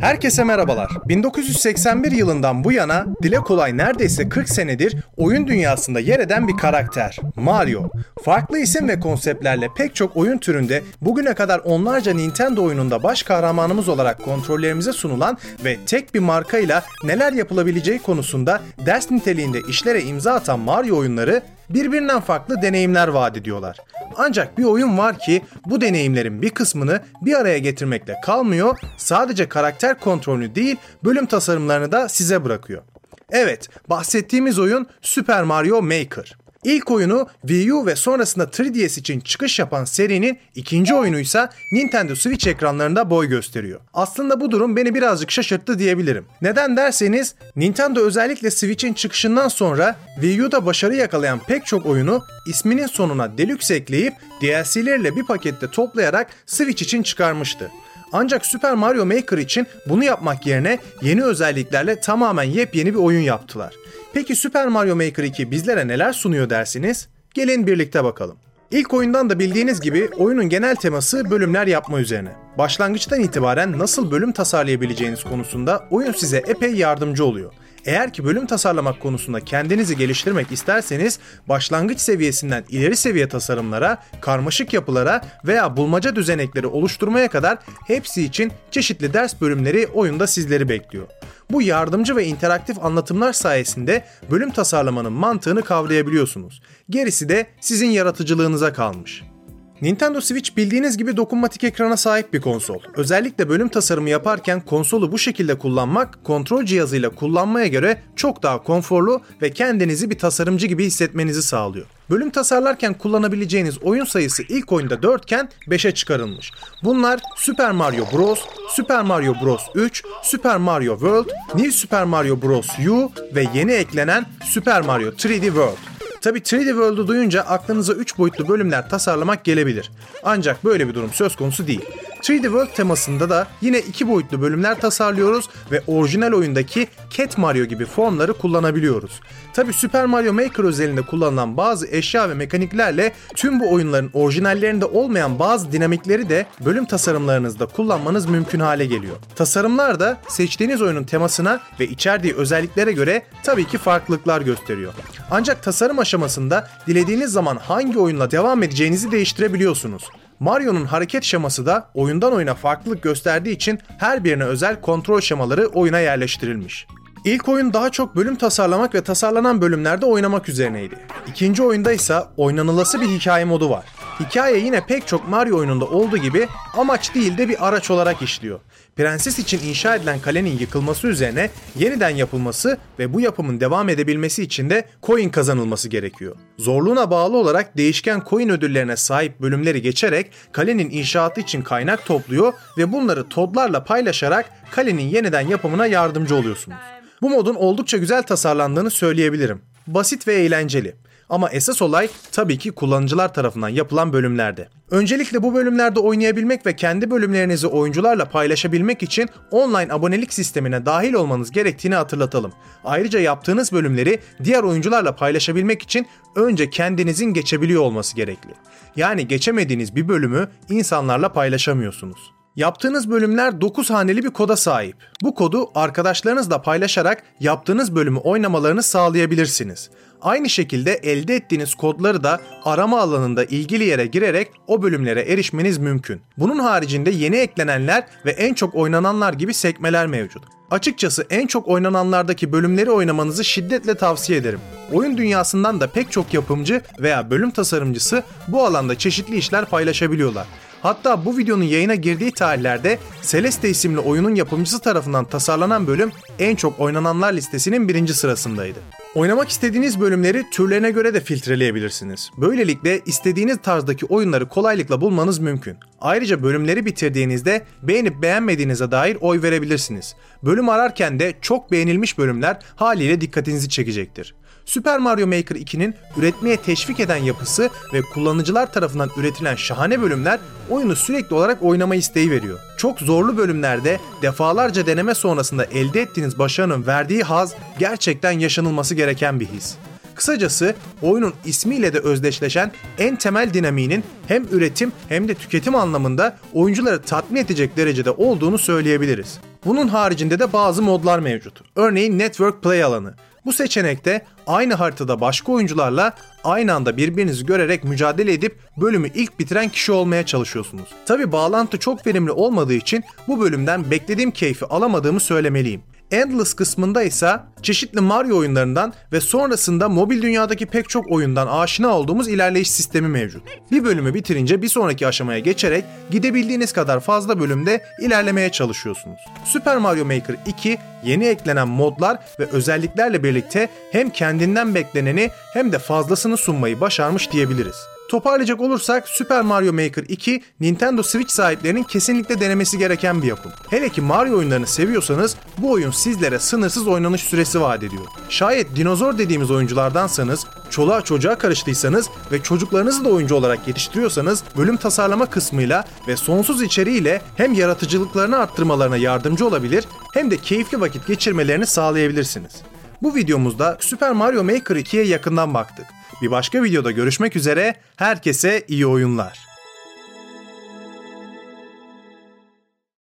Herkese merhabalar. 1981 yılından bu yana dile kolay neredeyse 40 senedir oyun dünyasında yer eden bir karakter. Mario. Farklı isim ve konseptlerle pek çok oyun türünde bugüne kadar onlarca Nintendo oyununda baş kahramanımız olarak kontrollerimize sunulan ve tek bir markayla neler yapılabileceği konusunda ders niteliğinde işlere imza atan Mario oyunları birbirinden farklı deneyimler vaat ediyorlar. Ancak bir oyun var ki bu deneyimlerin bir kısmını bir araya getirmekle kalmıyor, sadece karakter kontrolünü değil bölüm tasarımlarını da size bırakıyor. Evet, bahsettiğimiz oyun Super Mario Maker. İlk oyunu Wii U ve sonrasında 3DS için çıkış yapan serinin ikinci oyunuysa Nintendo Switch ekranlarında boy gösteriyor. Aslında bu durum beni birazcık şaşırttı diyebilirim. Neden derseniz Nintendo özellikle Switch'in çıkışından sonra Wii U'da başarı yakalayan pek çok oyunu isminin sonuna Deluxe ekleyip DLC'lerle bir pakette toplayarak Switch için çıkarmıştı. Ancak Super Mario Maker için bunu yapmak yerine yeni özelliklerle tamamen yepyeni bir oyun yaptılar. Peki Super Mario Maker 2 bizlere neler sunuyor dersiniz? Gelin birlikte bakalım. İlk oyundan da bildiğiniz gibi oyunun genel teması bölümler yapma üzerine. Başlangıçtan itibaren nasıl bölüm tasarlayabileceğiniz konusunda oyun size epey yardımcı oluyor. Eğer ki bölüm tasarlamak konusunda kendinizi geliştirmek isterseniz başlangıç seviyesinden ileri seviye tasarımlara, karmaşık yapılara veya bulmaca düzenekleri oluşturmaya kadar hepsi için çeşitli ders bölümleri oyunda sizleri bekliyor. Bu yardımcı ve interaktif anlatımlar sayesinde bölüm tasarlamanın mantığını kavrayabiliyorsunuz. Gerisi de sizin yaratıcılığınıza kalmış. Nintendo Switch bildiğiniz gibi dokunmatik ekrana sahip bir konsol. Özellikle bölüm tasarımı yaparken konsolu bu şekilde kullanmak, kontrol cihazıyla kullanmaya göre çok daha konforlu ve kendinizi bir tasarımcı gibi hissetmenizi sağlıyor. Bölüm tasarlarken kullanabileceğiniz oyun sayısı ilk oyunda 4 iken 5'e çıkarılmış. Bunlar Super Mario Bros., Super Mario Bros. 3, Super Mario World, New Super Mario Bros. U ve yeni eklenen Super Mario 3D World. Tabi 3D World'u duyunca aklınıza 3 boyutlu bölümler tasarlamak gelebilir. Ancak böyle bir durum söz konusu değil. 3D World temasında da yine 2 boyutlu bölümler tasarlıyoruz ve orijinal oyundaki Cat Mario gibi formları kullanabiliyoruz. Tabi Super Mario Maker özelinde kullanılan bazı eşya ve mekaniklerle tüm bu oyunların orijinallerinde olmayan bazı dinamikleri de bölüm tasarımlarınızda kullanmanız mümkün hale geliyor. Tasarımlar da seçtiğiniz oyunun temasına ve içerdiği özelliklere göre tabii ki farklılıklar gösteriyor. Ancak tasarım aşamasında dilediğiniz zaman hangi oyunla devam edeceğinizi değiştirebiliyorsunuz. Mario'nun hareket şeması da oyundan oyuna farklılık gösterdiği için her birine özel kontrol şemaları oyuna yerleştirilmiş. İlk oyun daha çok bölüm tasarlamak ve tasarlanan bölümlerde oynamak üzerineydi. İkinci oyunda ise oynanılası bir hikaye modu var. Hikaye yine pek çok Mario oyununda olduğu gibi amaç değil de bir araç olarak işliyor. Prenses için inşa edilen kalenin yıkılması üzerine yeniden yapılması ve bu yapımın devam edebilmesi için de coin kazanılması gerekiyor. Zorluğuna bağlı olarak değişken coin ödüllerine sahip bölümleri geçerek kalenin inşaatı için kaynak topluyor ve bunları Toad'larla paylaşarak kalenin yeniden yapımına yardımcı oluyorsunuz. Bu modun oldukça güzel tasarlandığını söyleyebilirim. Basit ve eğlenceli. Ama esas olay tabii ki kullanıcılar tarafından yapılan bölümlerde. Öncelikle bu bölümlerde oynayabilmek ve kendi bölümlerinizi oyuncularla paylaşabilmek için online abonelik sistemine dahil olmanız gerektiğini hatırlatalım. Ayrıca yaptığınız bölümleri diğer oyuncularla paylaşabilmek için önce kendinizin geçebiliyor olması gerekli. Yani geçemediğiniz bir bölümü insanlarla paylaşamıyorsunuz. Yaptığınız bölümler 9 haneli bir koda sahip. Bu kodu arkadaşlarınızla paylaşarak yaptığınız bölümü oynamalarını sağlayabilirsiniz. Aynı şekilde elde ettiğiniz kodları da arama alanında ilgili yere girerek o bölümlere erişmeniz mümkün. Bunun haricinde yeni eklenenler ve en çok oynananlar gibi sekmeler mevcut. Açıkçası en çok oynananlardaki bölümleri oynamanızı şiddetle tavsiye ederim. Oyun dünyasından da pek çok yapımcı veya bölüm tasarımcısı bu alanda çeşitli işler paylaşabiliyorlar. Hatta bu videonun yayına girdiği tarihlerde Celeste isimli oyunun yapımcısı tarafından tasarlanan bölüm en çok oynananlar listesinin 1. sırasındaydı. Oynamak istediğiniz bölümleri türlerine göre de filtreleyebilirsiniz. Böylelikle istediğiniz tarzdaki oyunları kolaylıkla bulmanız mümkün. Ayrıca bölümleri bitirdiğinizde beğenip beğenmediğinize dair oy verebilirsiniz. Bölüm ararken de çok beğenilmiş bölümler haliyle dikkatinizi çekecektir. Super Mario Maker 2'nin üretmeye teşvik eden yapısı ve kullanıcılar tarafından üretilen şahane bölümler oyunu sürekli olarak oynama isteği veriyor. Çok zorlu bölümlerde defalarca deneme sonrasında elde ettiğiniz başarının verdiği haz gerçekten yaşanılması gereken bir his. Kısacası oyunun ismiyle de özdeşleşen en temel dinamiğinin hem üretim hem de tüketim anlamında oyuncuları tatmin edecek derecede olduğunu söyleyebiliriz. Bunun haricinde de bazı modlar mevcut. Örneğin Network Play alanı. Bu seçenekte aynı haritada başka oyuncularla aynı anda birbirinizi görerek mücadele edip bölümü ilk bitiren kişi olmaya çalışıyorsunuz. Tabi bağlantı çok verimli olmadığı için bu bölümden beklediğim keyfi alamadığımı söylemeliyim. Endless kısmında ise çeşitli Mario oyunlarından ve sonrasında mobil dünyadaki pek çok oyundan aşina olduğumuz ilerleyiş sistemi mevcut. Bir bölümü bitirince bir sonraki aşamaya geçerek gidebildiğiniz kadar fazla bölümde ilerlemeye çalışıyorsunuz. Super Mario Maker 2 yeni eklenen modlar ve özelliklerle birlikte hem kendinden bekleneni hem de fazlasını sunmayı başarmış diyebiliriz. Toparlayacak olursak Super Mario Maker 2 Nintendo Switch sahiplerinin kesinlikle denemesi gereken bir yapım. Hele ki Mario oyunlarını seviyorsanız bu oyun sizlere sınırsız oynanış süresi vaat ediyor. Şayet dinozor dediğimiz oyunculardansanız, çoluğa çocuğa karıştıysanız ve çocuklarınızı da oyuncu olarak yetiştiriyorsanız bölüm tasarlama kısmıyla ve sonsuz içeriğiyle hem yaratıcılıklarını arttırmalarına yardımcı olabilir hem de keyifli vakit geçirmelerini sağlayabilirsiniz. Bu videomuzda Super Mario Maker 2'ye yakından baktık. Bir başka videoda görüşmek üzere, herkese iyi oyunlar.